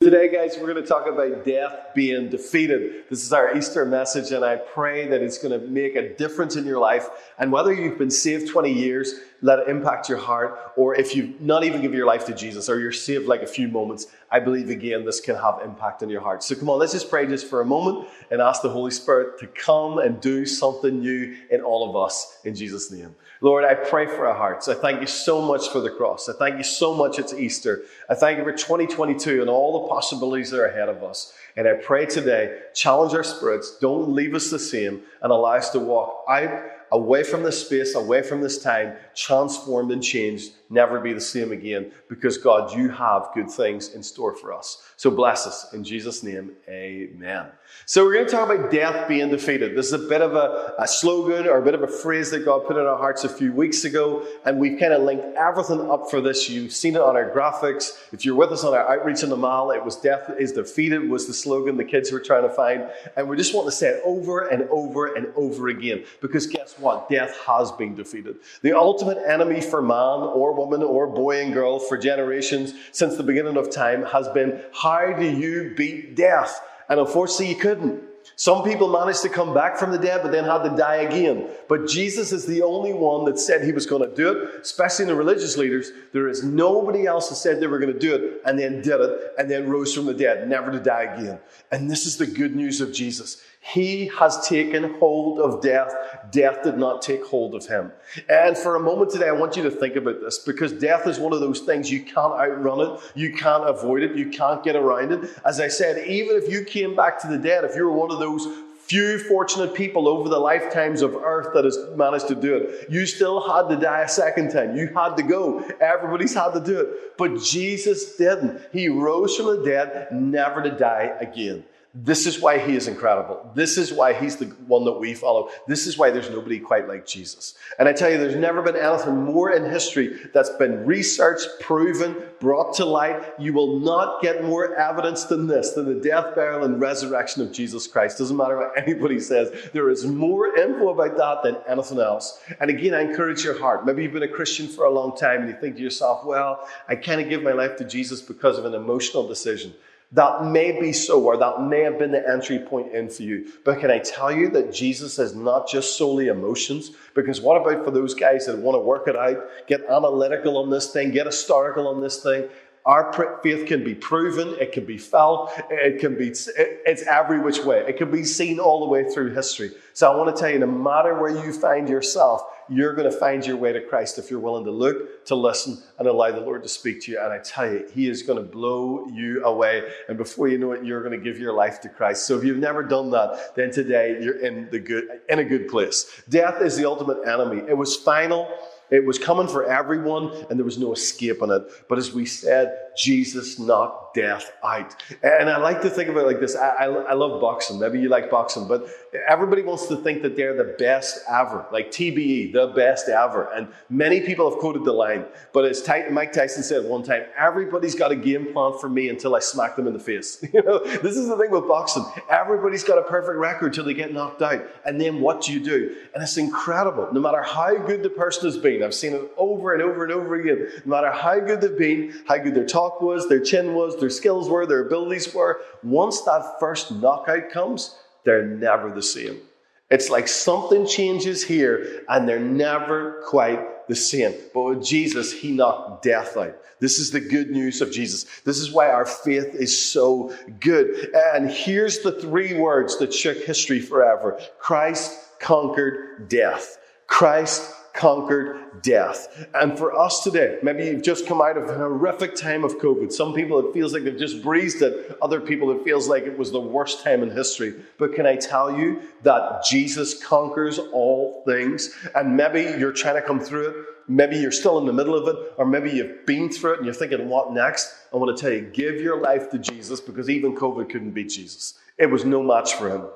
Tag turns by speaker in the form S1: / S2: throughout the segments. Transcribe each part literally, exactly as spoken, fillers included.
S1: Today, guys, we're going to talk about death being defeated. This is our Easter message, and I pray that it's going to make a difference in your life. And whether you've been saved twenty years, let it impact your heart, or if you've not even given your life to Jesus, or you're saved like a few moments, I believe, again, this can have impact on your heart. So come on, let's just pray just for a moment and ask the Holy Spirit to come and do something new in all of us, in Jesus' name. Lord, I pray for our hearts. I thank you so much for the cross. I thank you so much it's Easter. I thank you for twenty twenty-two and all the possibilities that are ahead of us. And I pray today, challenge our spirits, don't leave us the same, and allow us to walk out, away from this space, away from this time, transformed and changed, never be the same again, because God, you have good things in store for us. So bless us. In Jesus' name, amen. So we're going to talk about death being defeated. This is a bit of a, a slogan or a bit of a phrase that God put in our hearts a few weeks ago, and we've kind of linked everything up for this. You've seen it on our graphics. If you're with us on our outreach in the mall, it was death is defeated was the slogan the kids were trying to find. And we just want to say it over and over and over again, because guess what? Death has been defeated. The ultimate enemy for man or woman or boy and girl for generations since the beginning of time has been, how do you beat death? And unfortunately, you couldn't. Some people managed to come back from the dead, but then had to die again. But Jesus is the only one that said he was going to do it, especially in the religious leaders. There is nobody else that said they were going to do it and then did it and then rose from the dead, never to die again. And this is the good news of Jesus. He has taken hold of death. Death did not take hold of him. And for a moment today, I want you to think about this, because death is one of those things you can't outrun it. You can't avoid it. You can't get around it. As I said, even if you came back to the dead, if you were one of those few fortunate people over the lifetimes of earth that has managed to do it, you still had to die a second time. You had to go. Everybody's had to do it. But Jesus didn't. He rose from the dead, never to die again. This is why he is incredible. This is why he's the one that we follow. This is why there's nobody quite like Jesus. And I tell you, there's never been anything more in history that's been researched, proven, brought to light. You will not get more evidence than this, than the death, burial, and resurrection of Jesus Christ. Doesn't matter what anybody says. There is more info about that than anything else. And again, I encourage your heart. Maybe you've been a Christian for a long time and you think to yourself, well, I kind of give my life to Jesus because of an emotional decision. That may be so, or that may have been the entry point in for you. But can I tell you that Jesus is not just solely emotions? Because what about for those guys that want to work it out, get analytical on this thing, get historical on this thing? Our faith can be proven, it can be felt, it can be, it's every which way. It can be seen all the way through history. So I want to tell you, no matter where you find yourself, you're going to find your way to Christ if you're willing to look, to listen, and allow the Lord to speak to you. And I tell you, he is going to blow you away. And before you know it, you're going to give your life to Christ. So if you've never done that, then today you're in the good, in a good place. Death is the ultimate enemy. It was final. It was coming for everyone, and there was no escaping it. But as we said, Jesus knocked death out. And I like to think of it like this. I, I, I love boxing. Maybe you like boxing, but everybody wants to think that they're the best ever, like T B E, the best ever. And many people have quoted the line, but as Mike Tyson said one time, everybody's got a game plan for me until I smack them in the face. You know, this is the thing with boxing. Everybody's got a perfect record till they get knocked out. And then what do you do? And it's incredible. No matter how good the person has been, I've seen it over and over and over again. No matter how good they've been, how good their talk was, their chin was, their skills were, their abilities were, once that first knockout comes, they're never the same. It's like something changes here and they're never quite the same. But with Jesus, he knocked death out. This is the good news of Jesus. This is why our faith is so good. And here's the three words that shook history forever. Christ conquered death. Christ conquered death. And for us today, maybe you've just come out of a horrific time of COVID. Some people, it feels like they've just breezed it. Other people, it feels like it was the worst time in history. But can I tell you that Jesus conquers all things? And maybe you're trying to come through it. Maybe you're still in the middle of it, or maybe you've been through it and you're thinking, what next? I want to tell you, give your life to Jesus, because even COVID couldn't beat Jesus. It was no match for him.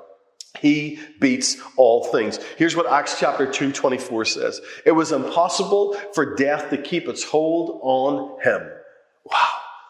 S1: He beats all things. Here's what Acts chapter two twenty-four says. It was impossible for death to keep its hold on him. Wow.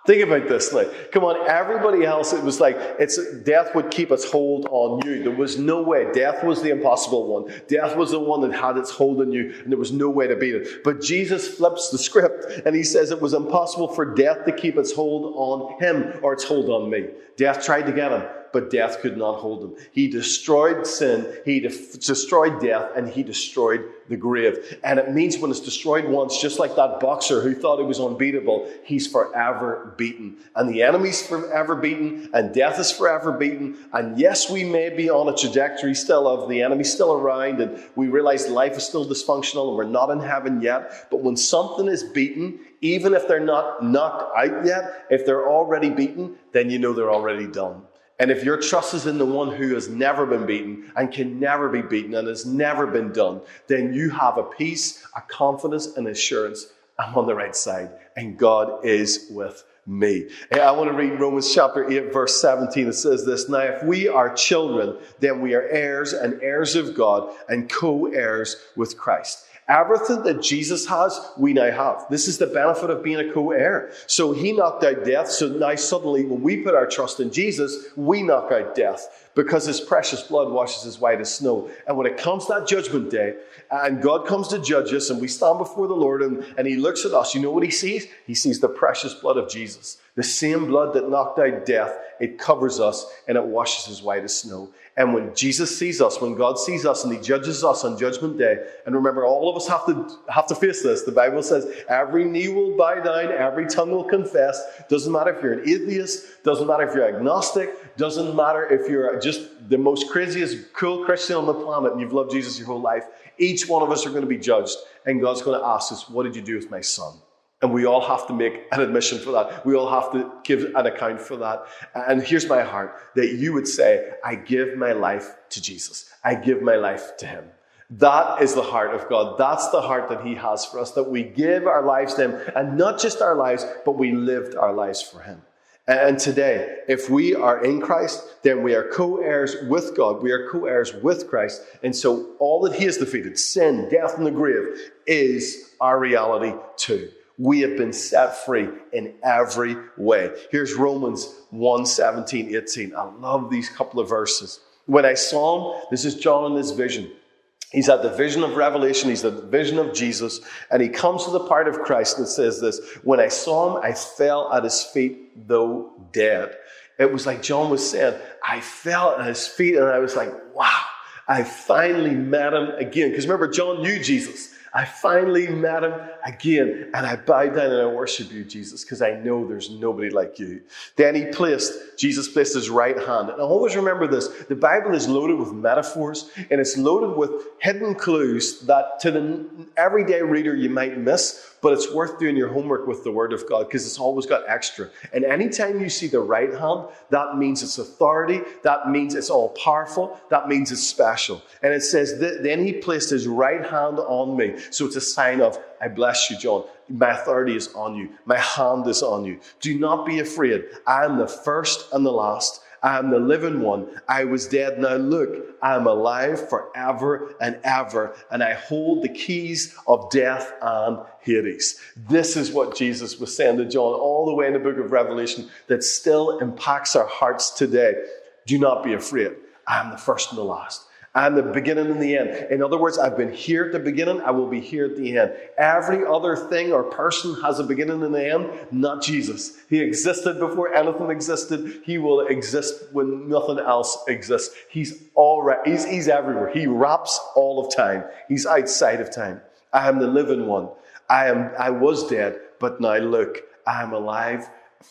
S1: Think about this now. Come on, everybody else, it was like, it's death would keep its hold on you. There was no way. Death was the impossible one. Death was the one that had its hold on you, and there was no way to beat it. But Jesus flips the script, and he says it was impossible for death to keep its hold on him, or its hold on me. Death tried to get him, but death could not hold him. He destroyed sin, he de- destroyed death, and he destroyed the grave. And it means when it's destroyed once, just like that boxer who thought he was unbeatable, he's forever beaten. And the enemy's forever beaten, and death is forever beaten. And yes, we may be on a trajectory still of the enemy still around, and we realize life is still dysfunctional and we're not in heaven yet. But when something is beaten, even if they're not knocked out yet, if they're already beaten, then you know they're already done. And if your trust is in the one who has never been beaten and can never be beaten and has never been done, then you have a peace, a confidence, and assurance. I'm on the right side, and God is with me. I want to read Romans chapter eight, verse seventeen. It says this: "Now, if we are children, then we are heirs and heirs of God and co-heirs with Christ." Everything that Jesus has, we now have. This is the benefit of being a co-heir. So he knocked out death. So now suddenly when we put our trust in Jesus, we knock out death because his precious blood washes as white as snow. And when it comes that judgment day and God comes to judge us and we stand before the Lord and, and he looks at us, you know what he sees? He sees the precious blood of Jesus. The same blood that knocked out death, it covers us and it washes as white as snow. And when Jesus sees us, when God sees us and he judges us on Judgment Day, and remember, all of us have to have to face this. The Bible says every knee will bow down, every tongue will confess. Doesn't matter if you're an atheist, doesn't matter if you're agnostic, doesn't matter if you're just the most craziest, cool Christian on the planet and you've loved Jesus your whole life. Each one of us are going to be judged, and God's going to ask us, what did you do with my son? And we all have to make an admission for that. We all have to give an account for that. And here's my heart, that you would say, I give my life to Jesus. I give my life to him. That is the heart of God. That's the heart that he has for us, that we give our lives to him. And not just our lives, but we lived our lives for him. And today, if we are in Christ, then we are co-heirs with God. We are co-heirs with Christ. And so all that he has defeated, sin, death, and the grave, is our reality too. We have been set free in every way. Here's Romans one, seventeen, eighteen. I love these couple of verses. When I saw him, this is John in his vision. He's at the vision of Revelation. He's at the vision of Jesus. And he comes to the part of Christ and says this: when I saw him, I fell at his feet, though dead. It was like John was saying, I fell at his feet and I was like, wow, I finally met him again. Because remember, John knew Jesus. I finally met him again, and I bow down and I worship you, Jesus, because I know there's nobody like you. Then he placed, Jesus placed his right hand. And always remember this, the Bible is loaded with metaphors, and it's loaded with hidden clues that to the everyday reader you might miss, but it's worth doing your homework with the Word of God, because it's always got extra. And anytime you see the right hand, that means it's authority, that means it's all powerful, that means it's special. And it says, then he placed his right hand on me. So it's a sign of, I bless you, John. My authority is on you. My hand is on you. Do not be afraid. I am the first and the last. I am the living one. I was dead. Now look, I am alive forever and ever. And I hold the keys of death and Hades. This is what Jesus was saying to John all the way in the book of Revelation that still impacts our hearts today. Do not be afraid. I am the first and the last. I'm the beginning and the end. In other words, I've been here at the beginning, I will be here at the end. Every other thing or person has a beginning and an end, not Jesus. He existed before anything existed. He will exist when nothing else exists. He's all right. He's, he's everywhere. He wraps all of time. He's outside of time. I am the living one. I am. I was dead, but now look, I am alive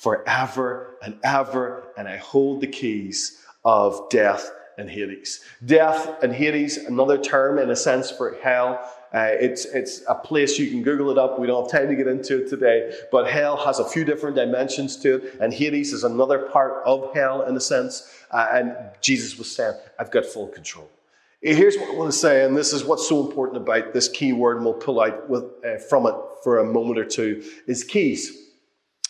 S1: forever and ever, and I hold the keys of death and Hades. Death and Hades, another term in a sense for hell. Uh, it's it's a place, you can Google it up. We don't have time to get into it today. But hell has a few different dimensions to it. And Hades is another part of hell in a sense. Uh, and Jesus was saying, I've got full control. Here's what I want to say, and this is what's so important about this key word, and we'll pull out with, uh, from it for a moment or two, is keys.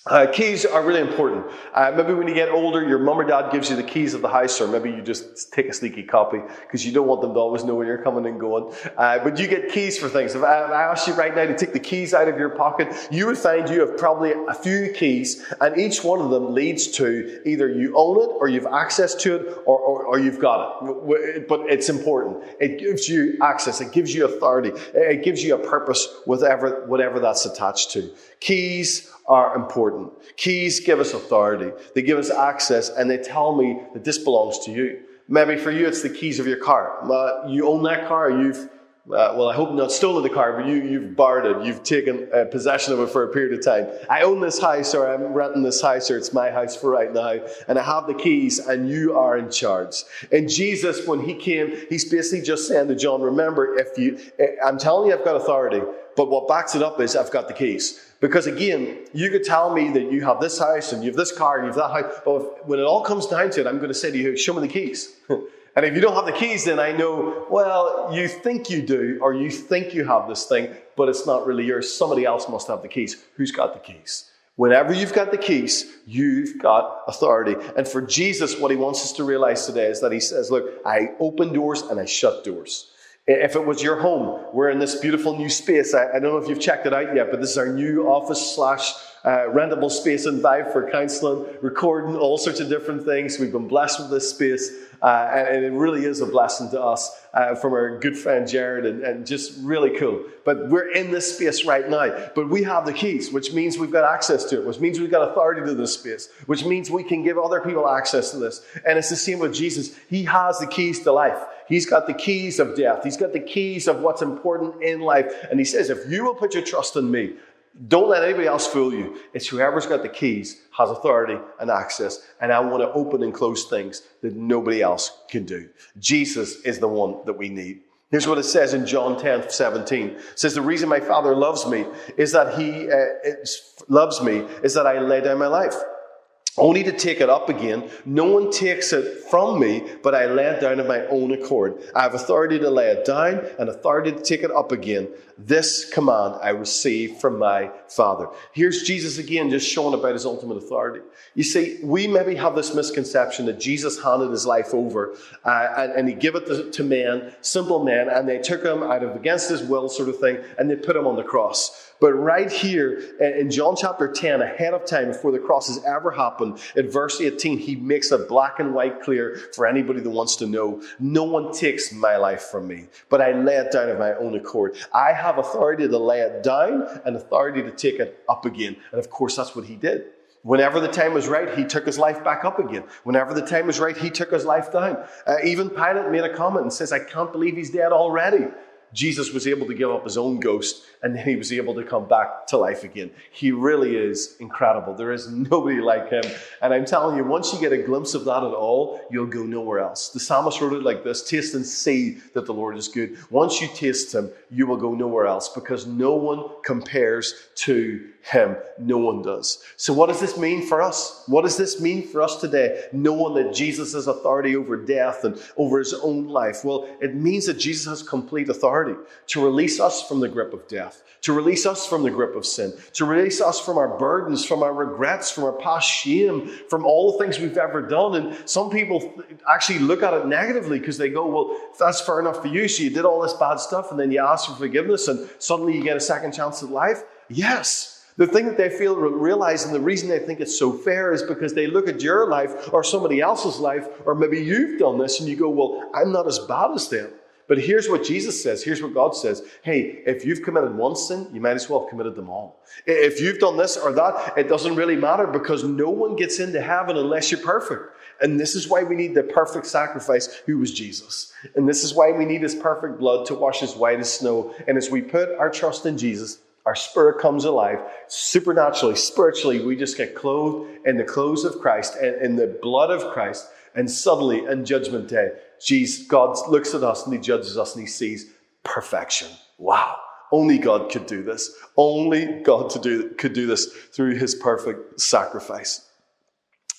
S1: Uh, keys are really important. Uh, maybe when you get older, your mum or dad gives you the keys of the house, or maybe you just take a sneaky copy because you don't want them to always know when you're coming and going. Uh, but you get keys for things. If I, if I asked you right now to take the keys out of your pocket, you would find you have probably a few keys, and each one of them leads to either you own it, or you've access to it, or, or, or you've got it. But it's important. It gives you access. It gives you authority. It gives you a purpose, whatever, whatever that's attached to. Keys are important. Keys give us authority. They give us access, and they tell me that this belongs to you. Maybe for you, it's the keys of your car. Uh, you own that car. You've, uh, well, I hope not stolen the car, but you, you've borrowed it. You've taken uh, possession of it for a period of time. I own this house, or I'm renting this house, or it's my house for right now, and I have the keys, and you are in charge. And Jesus, when he came, he's basically just saying to John, remember, if you, I'm telling you I've got authority, but what backs it up is I've got the keys. Because again, you could tell me that you have this house and you have this car and you have that house, but if, when it all comes down to it, I'm going to say to you, show me the keys. And if you don't have the keys, then I know, well, you think you do, or you think you have this thing, but it's not really yours. Somebody else must have the keys. Who's got the keys? Whenever you've got the keys, you've got authority. And for Jesus, what he wants us to realize today is that he says, look, I open doors and I shut doors. If it was your home, we're in this beautiful new space. I, I don't know if you've checked it out yet, but this is our new office slash uh, rentable space in Vive for counselling, recording, all sorts of different things. We've been blessed with this space, uh, and, and it really is a blessing to us uh, from our good friend Jared, and, and just really cool. But we're in this space right now, but we have the keys, which means we've got access to it, which means we've got authority to this space, which means we can give other people access to this. And it's the same with Jesus. He has the keys to life. He's got the keys of death. He's got the keys of what's important in life. And he says, if you will put your trust in me, don't let anybody else fool you. It's whoever's got the keys has authority and access. And I want to open and close things that nobody else can do. Jesus is the one that we need. Here's what it says in John ten seventeen. It says, the reason my Father loves me is that he uh, loves me is that I lay down my life, only to take it up again. No one takes it from me, but I lay it down of my own accord. I have authority to lay it down and authority to take it up again. This command I received from my Father. Here's Jesus again, just showing about his ultimate authority. You see, we maybe have this misconception that Jesus handed his life over uh, and, and he gave it to, to men, simple men, and they took him out of against his will sort of thing, and they put him on the cross. But right here in John chapter ten, ahead of time, before the cross has ever happened, in verse eighteen, he makes it black and white clear for anybody that wants to know. No one takes my life from me, but I lay it down of my own accord. I have authority to lay it down and authority to take it up again. And of course, that's what he did. Whenever the time was right, he took his life back up again. Whenever the time was right, he took his life down. Uh, even Pilate made a comment and says, I can't believe he's dead already. Jesus was able to give up his own ghost, and then he was able to come back to life again. He really is incredible. There is nobody like him. And I'm telling you, once you get a glimpse of that at all, you'll go nowhere else. The psalmist wrote it like this: taste and see that the Lord is good. Once you taste him, you will go nowhere else, because no one compares to him. No one does. So what does this mean for us? What does this mean for us today, knowing that Jesus has authority over death and over his own life? Well, it means that Jesus has complete authority to release us from the grip of death, to release us from the grip of sin, to release us from our burdens, from our regrets, from our past shame, from all the things we've ever done. And some people actually look at it negatively because they go, well, that's fair enough for you. So you did all this bad stuff and then you ask for forgiveness and suddenly you get a second chance at life. Yes. The thing that they feel realize, and the reason they think it's so fair, is because they look at your life or somebody else's life, or maybe you've done this and you go, well, I'm not as bad as them. But here's what Jesus says. Here's what God says. Hey, if you've committed one sin, you might as well have committed them all. If you've done this or that, it doesn't really matter, because no one gets into heaven unless you're perfect. And this is why we need the perfect sacrifice, who was Jesus. And this is why we need his perfect blood to wash us white as snow. And as we put our trust in Jesus, our spirit comes alive. Supernaturally, spiritually, we just get clothed in the clothes of Christ and in the blood of Christ. And suddenly, in Judgment Day, Jesus, God looks at us and he judges us and he sees perfection. Wow. Only God could do this. Only God to do, could do this through his perfect sacrifice.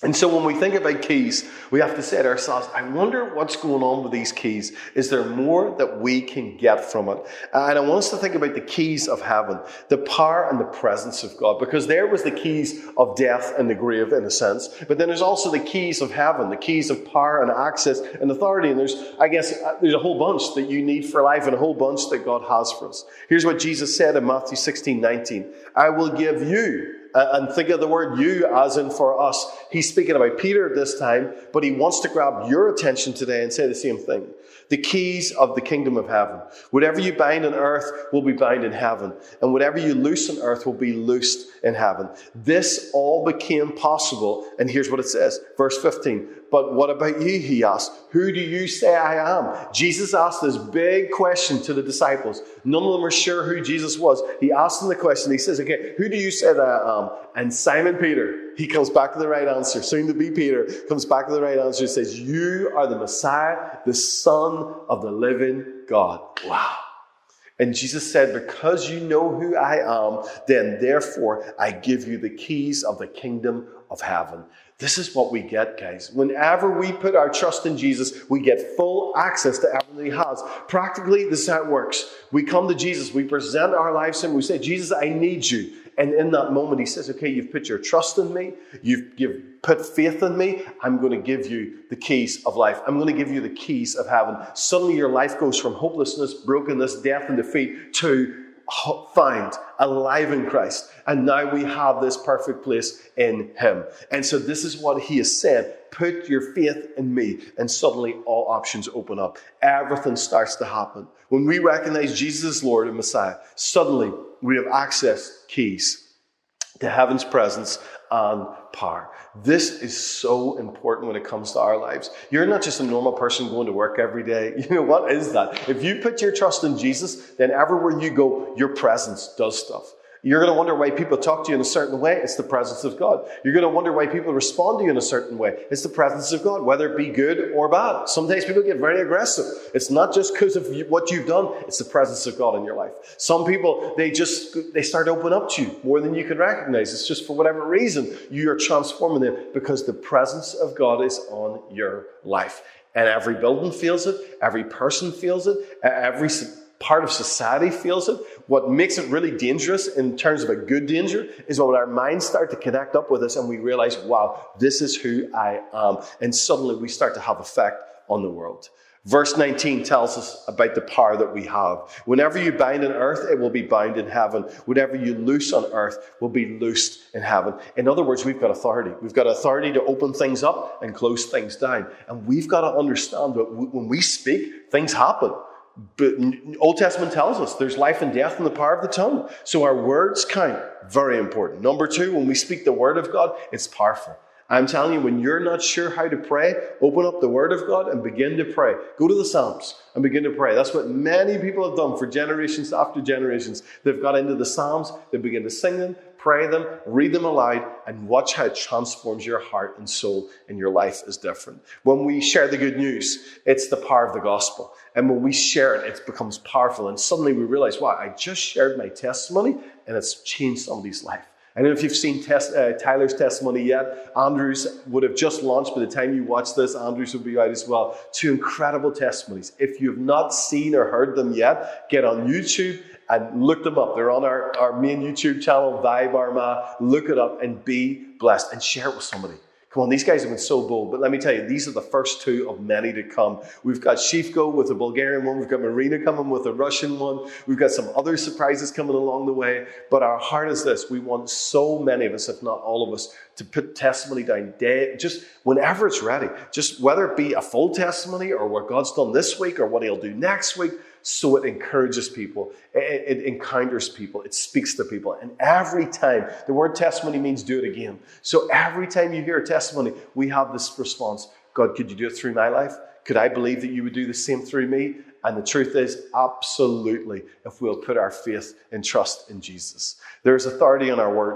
S1: And so when we think about keys, we have to say to ourselves, I wonder what's going on with these keys. Is there more that we can get from it? And I want us to think about the keys of heaven, the power and the presence of God, because there was the keys of death and the grave in a sense. But then there's also the keys of heaven, the keys of power and access and authority. And there's, I guess, there's a whole bunch that you need for life and a whole bunch that God has for us. Here's what Jesus said in Matthew sixteen nineteen. I will give you. And think of the word you as in for us. He's speaking about Peter at this time, but he wants to grab your attention today and say the same thing. The keys of the kingdom of heaven. Whatever you bind on earth will be bound in heaven. And whatever you loose on earth will be loosed in heaven. This all became possible. And here's what it says. Verse fifteen. But what about you, he asked. Who do you say I am? Jesus asked this big question to the disciples. None of them were sure who Jesus was. He asked them the question. He says, okay, who do you say that I am? And Simon Peter, he comes back to the right answer. Soon to be Peter, comes back to the right answer and says, you are the Messiah, the Son of the living God. Wow. And Jesus said, because you know who I am, then therefore I give you the keys of the kingdom of heaven. This is what we get, guys. Whenever we put our trust in Jesus, we get full access to everything he has. Practically, this is how it works. We come to Jesus, we present our lives to him, we say, Jesus, I need you. And in that moment, he says, okay, you've put your trust in me, you've, you've put faith in me, I'm going to give you the keys of life. I'm going to give you the keys of heaven. Suddenly your life goes from hopelessness, brokenness, death and defeat to found, alive in Christ. And now we have this perfect place in him. And so this is what he has said. Put your faith in me. And suddenly all options open up. Everything starts to happen. When we recognize Jesus as Lord and Messiah, suddenly we have access keys to heaven's presence and power. This is so important when it comes to our lives. You're not just a normal person going to work every day. You know, what is that? If you put your trust in Jesus, then everywhere you go, your presence does stuff. You're going to wonder why people talk to you in a certain way. It's the presence of God. You're going to wonder why people respond to you in a certain way. It's the presence of God, whether it be good or bad. Sometimes people get very aggressive. It's not just because of what you've done. It's the presence of God in your life. Some people, they just, they start to open up to you more than you can recognize. It's just for whatever reason, you are transforming them because the presence of God is on your life. And every building feels it. Every person feels it. Every part of society feels it. What makes it really dangerous in terms of a good danger is when our minds start to connect up with us and we realize, wow, this is who I am. And suddenly we start to have effect on the world. Verse nineteen tells us about the power that we have. Whenever you bind on earth, it will be bound in heaven. Whatever you loose on earth will be loosed in heaven. In other words, we've got authority. We've got authority to open things up and close things down. And we've got to understand that when we speak, things happen. But Old Testament tells us there's life and death in the power of the tongue. So our words count. Very important. Number two, when we speak the word of God, it's powerful. I'm telling you, when you're not sure how to pray, open up the word of God and begin to pray. Go to the Psalms and begin to pray. That's what many people have done for generations after generations. They've got into the Psalms, they begin to sing them, pray them, read them aloud, and watch how it transforms your heart and soul, and your life is different. When we share the good news, it's the power of the gospel. And when we share it, it becomes powerful. And suddenly we realize, wow, I just shared my testimony, and it's changed somebody's life. I don't know if you've seen test, uh, Tyler's testimony yet. Andrew's would have just launched by the time you watch this. Andrew's will be out as well. Two incredible testimonies. If you've not seen or heard them yet, get on YouTube and look them up. They're on our, our main YouTube channel, Vibe Armagh. Look it up and be blessed and share it with somebody. Come on, these guys have been so bold. But let me tell you, these are the first two of many to come. We've got Shifko with a Bulgarian one. We've got Marina coming with a Russian one. We've got some other surprises coming along the way. But our heart is this. We want so many of us, if not all of us, to put testimony down day, just whenever it's ready. Just whether it be a full testimony or what God's done this week or what he'll do next week. So it encourages people, it, it encounters people, it speaks to people. And every time, the word testimony means do it again. So every time you hear a testimony, we have this response, God, could you do it through my life? Could I believe that you would do the same through me? And the truth is, absolutely, if we'll put our faith and trust in Jesus. There's authority in our words.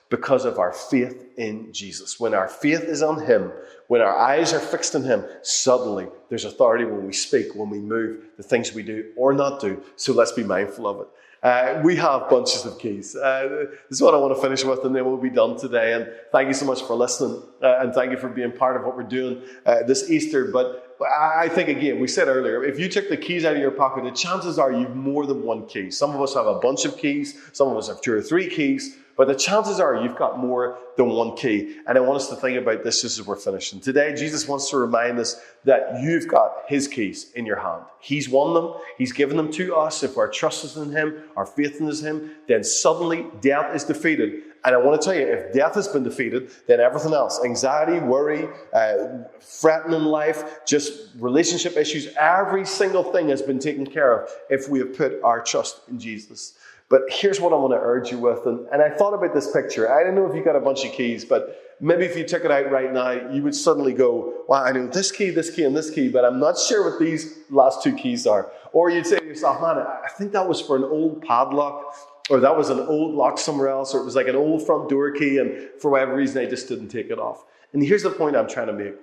S1: because of our faith in Jesus. When our faith is on him, when our eyes are fixed on him, suddenly there's authority when we speak, when we move, the things we do or not do. So let's be mindful of it. Uh, we have bunches of keys. Uh, this is what I want to finish with, and then we'll be done today. And thank you so much for listening, uh, and thank you for being part of what we're doing uh, this Easter. But I think, again, we said earlier, if you took the keys out of your pocket, the chances are you've more than one key. Some of us have a bunch of keys. Some of us have two or three keys. But the chances are you've got more than one key. And I want us to think about this just as we're finishing. Today, Jesus wants to remind us that you've got his keys in your hand. He's won them. He's given them to us. If our trust is in him, our faith is in him, then suddenly death is defeated. And I want to tell you, if death has been defeated, then everything else, anxiety, worry, uh, fretting in life, just relationship issues, every single thing has been taken care of if we have put our trust in Jesus. But here's what I want to urge you with. And, and I thought about this picture. I don't know if you got a bunch of keys, but maybe if you took it out right now, you would suddenly go, wow, I know this key, this key, and this key, but I'm not sure what these last two keys are. Or you'd say to yourself, man, I think that was for an old padlock, or that was an old lock somewhere else, or it was like an old front door key, and for whatever reason, I just didn't take it off. And here's the point I'm trying to make.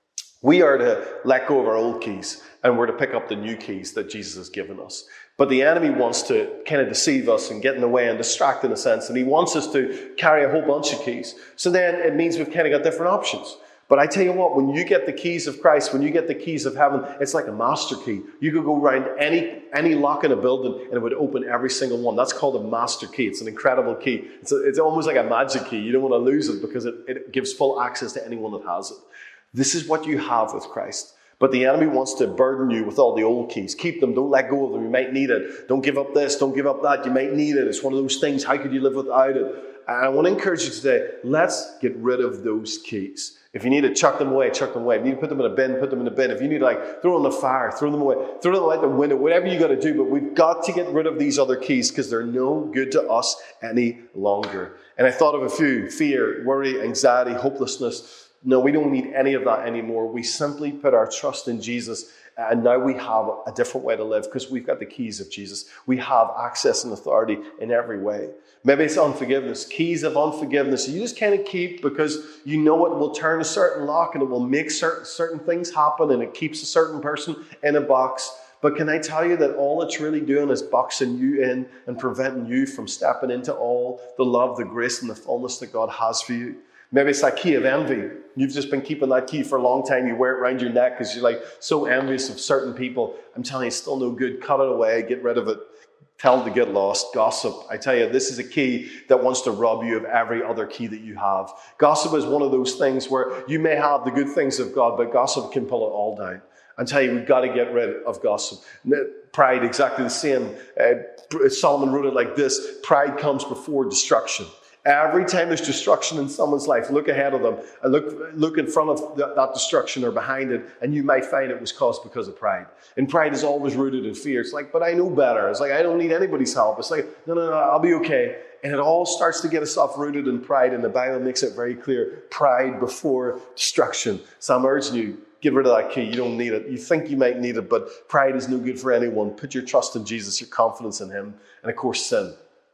S1: We are to let go of our old keys, and we're to pick up the new keys that Jesus has given us. But the enemy wants to kind of deceive us and get in the way and distract in a sense, and he wants us to carry a whole bunch of keys. So then it means we've kind of got different options. But I tell you what, when you get the keys of Christ, when you get the keys of heaven, it's like a master key. You could go around any any lock in a building and it would open every single one. That's called a master key. It's an incredible key. It's, a, it's almost like a magic key. You don't want to lose it because it, it gives full access to anyone that has it. This is what you have with Christ. But the enemy wants to burden you with all the old keys. Keep them. Don't let go of them. You might need it. Don't give up this. Don't give up that. You might need it. It's one of those things. How could you live without it? And I want to encourage you today, let's get rid of those keys. If you need to chuck them away, chuck them away. If you need to put them in a bin, put them in a bin. If you need to like throw them in the fire, throw them away. Throw them out the window. Whatever you got to do. But we've got to get rid of these other keys because they're no good to us any longer. And I thought of a few. Fear, worry, anxiety, hopelessness. No, we don't need any of that anymore. We simply put our trust in Jesus, and now we have a different way to live because we've got the keys of Jesus. We have access and authority in every way. Maybe it's unforgiveness, keys of unforgiveness. You just kind of keep because you know it will turn a certain lock and it will make certain, certain things happen and it keeps a certain person in a box. But can I tell you that all it's really doing is boxing you in and preventing you from stepping into all the love, the grace, and the fullness that God has for you? Maybe it's that key of envy. You've just been keeping that key for a long time. You wear it around your neck because you're like so envious of certain people. I'm telling you, it's still no good. Cut it away. Get rid of it. Tell them to get lost. Gossip. I tell you, this is a key that wants to rob you of every other key that you have. Gossip is one of those things where you may have the good things of God, but gossip can pull it all down. I tell you, we've got to get rid of gossip. Pride, exactly the same. Uh, Solomon wrote it like this: pride comes before destruction. Every time there's destruction in someone's life, look ahead of them and look, look in front of that, that destruction or behind it, and you might find it was caused because of pride. And pride is always rooted in fear. It's like, but I know better. It's like, I don't need anybody's help. It's like, no, no, no, I'll be okay. And it all starts to get itself rooted in pride, and the Bible makes it very clear: pride before destruction. So I'm urging you, get rid of that key. You don't need it. You think you might need it, but pride is no good for anyone. Put your trust in Jesus, your confidence in him, and of course, sin.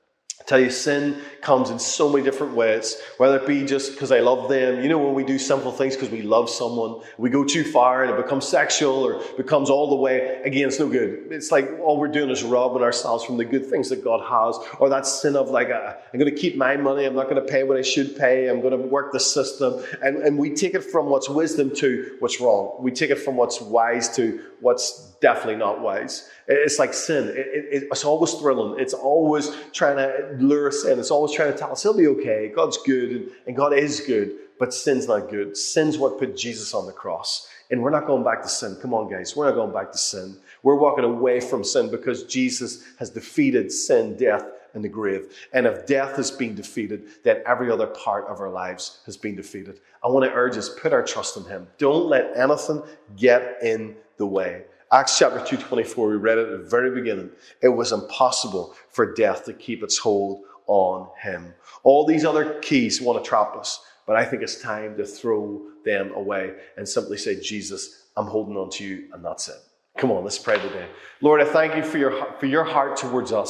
S1: I tell you, sin comes in so many different ways, whether it be just because I love them. You know, when we do simple things because we love someone, we go too far and it becomes sexual or becomes all the way. Again, it's no good. It's like all we're doing is robbing ourselves from the good things that God has. Or that sin of like, uh, I'm going to keep my money. I'm not going to pay what I should pay. I'm going to work the system. And, and we take it from what's wisdom to what's wrong. We take it from what's wise to what's definitely not wise. It's like sin. It, it, it's always thrilling. It's always trying to lure us in. It's always trying to tell us he'll be okay. God's good and, and God is good, but sin's not good. Sin's what put Jesus on the cross. And we're not going back to sin. Come on, guys. We're not going back to sin. We're walking away from sin because Jesus has defeated sin, death, and the grave. And if death has been defeated, then every other part of our lives has been defeated. I want to urge us, put our trust in him. Don't let anything get in the way. Acts chapter two twenty-four, we read it at the very beginning. It was impossible for death to keep its hold on him. All these other keys want to trap us, but I think it's time to throw them away and simply say, Jesus, I'm holding on to you, and that's it. Come on, let's pray today. Lord, I thank you for your, for your heart towards us.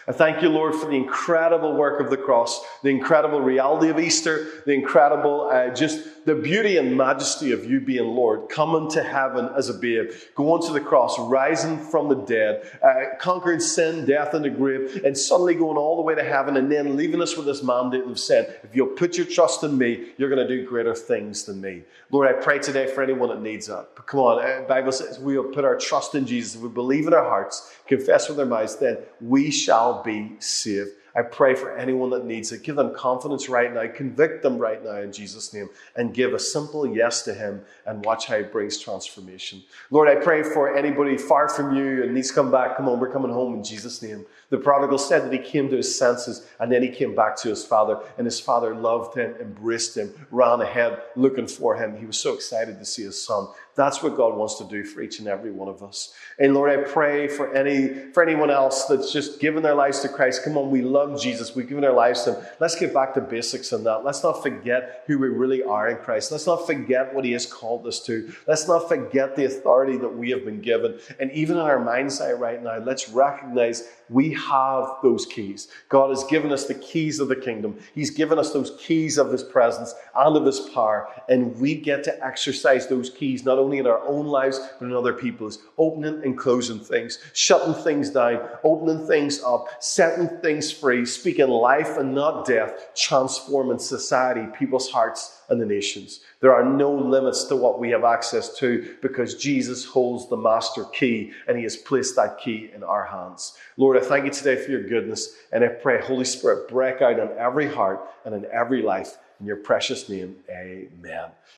S1: I thank you, Lord, for the incredible work of the cross, the incredible reality of Easter, the incredible, uh, just the beauty and majesty of you being Lord, coming to heaven as a babe, going to the cross, rising from the dead, uh, conquering sin, death, and the grave, and suddenly going all the way to heaven, and then leaving us with this mandate of saying, if you'll put your trust in me, you're going to do greater things than me. Lord, I pray today for anyone that needs that. But come on, the Bible says we'll put our trust in Jesus. If we believe in our hearts, confess with our mouths, then we shall be saved. I pray for anyone that needs it. Give them confidence right now. Convict them right now in Jesus' name. And give a simple yes to him and watch how it brings transformation. Lord, I pray for anybody far from you and needs to come back. Come on, we're coming home in Jesus' name. The prodigal said that he came to his senses and then he came back to his father. And his father loved him, embraced him, ran ahead looking for him. He was so excited to see his son. That's what God wants to do for each and every one of us. And Lord, I pray for any for anyone else that's just given their lives to Christ. Come on, we love Jesus. We've given our lives to him. Let's get back to basics in that. Let's not forget who we really are in Christ. Let's not forget what he has called us to. Let's not forget the authority that we have been given. And even in our mind's eye right now, let's recognize we have those keys. God has given us the keys of the kingdom. He's given us those keys of his presence and of his power. And we get to exercise those keys, not only in our own lives, but in other people's. Opening and closing things, shutting things down, opening things up, setting things free, speaking life and not death, transforming society, people's hearts, and the nations. There are no limits to what we have access to because Jesus holds the master key and he has placed that key in our hands. Lord, I thank you today for your goodness, and I pray, Holy Spirit, break out in every heart and in every life. In your precious name, amen.